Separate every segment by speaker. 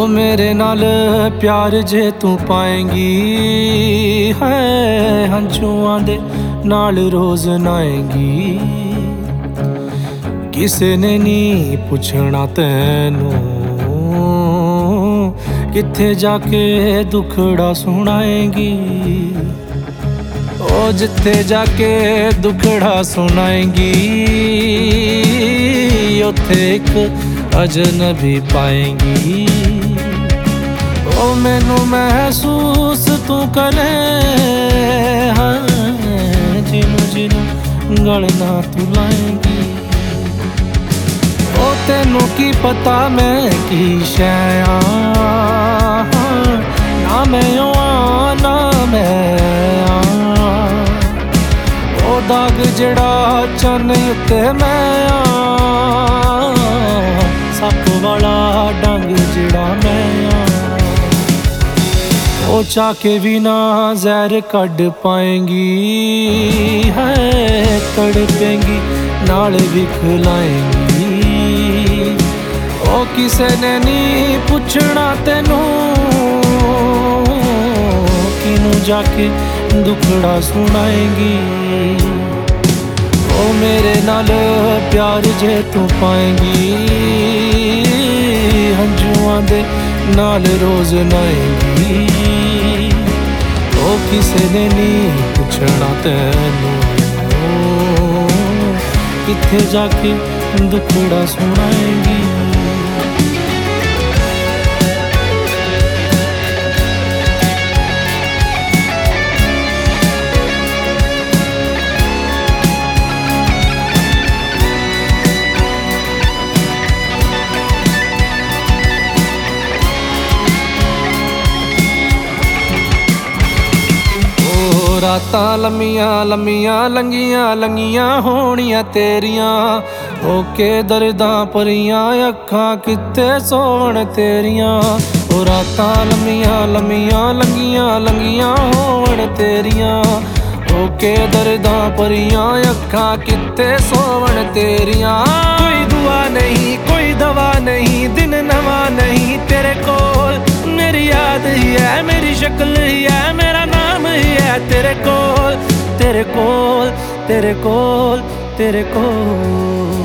Speaker 1: ओ मेरे नाल प्यार जे तू पाएंगी है हंझुआं दे नाल रोज नाएंगी। किसे ने नी पुछना तैनू किथे जाके दुखड़ा सुनाएंगी। ओ जिथे जाके दुखड़ा सुनाएंगी उथे एक अजनबी पाएंगी। ओ मैनू महसूस तू करे हाँ जिनू जिनू गलना तू लाएंगी। ओ तेनू की पता मैं की शैया ना मैं आ ना मैं ओ दाग जड़ा चन उत्ते मैं सप वाला डंग जड़ा मैं ओ चाके भी ना जहर कढ़ पाएंगी है तड़पेंगी नाल भी खिलाएंगी। ओ किसे ने नी पुछना तेनू किनू जाके दुखड़ा सुनाएंगी। ओ मेरे नाल प्यार जे तू पाएंगी हंझुआं दे नाल रोज नाएंगी। ओ किसे ने नी पुछना तैनू किथे जाके दुखड़ा सुनाएंगी। रातां लम्मियां लम्मियां लंघियां लंघियां होणियां तेरियां होके दर्दां भरियां अखां कित्थे सोवण तेरियां। ओ रातां लम्मियां लम्मियां लंघियां लंघियां होवण तेरियां होके दर्दां भरियां अखां कित्थे सोवण तेरियां। कोई दुआ नहीं कोई दवा नहीं दिन नवा नहीं तेरे कोल मेरी याद ही है मेरी शक्ल ही है मेरा नाम ही है तेरे कोल तेरे कोल तेरे कोल तेरे कोल।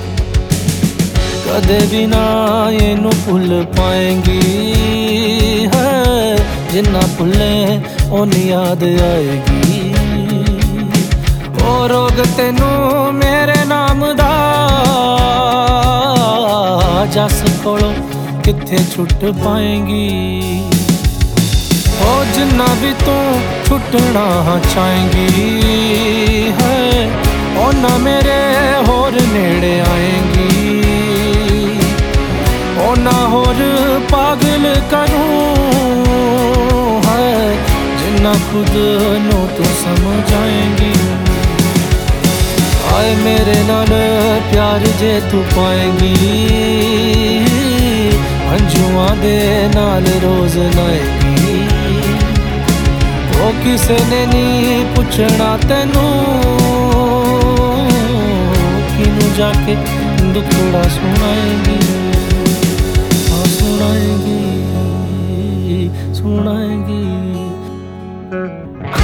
Speaker 1: कदे भी ना इनू भुल पाएंगी है जिन्ना भुले ओनी याद आएगी। ओ रोग तेनू मेरे नाम दा जस कोलों किथे छुट पाएंगी। ओ जिन्ना भी तू छुटना चाहेंगी है ओ ना मेरे होर नेड़े आएंगी। ओ ना होर पागल करूं है जिन्ना खुद नू तू समझ आएंगी। आए मेरे नाल प्यार जे तू पाएंगी हंझुआं दे नाल रोज नाएंगी। ओ किसे ने नी पुछना तैनू किनू जाके दुखड़ा सुनाएंगी। हाँ सुनाएंगी सुनाएंगी।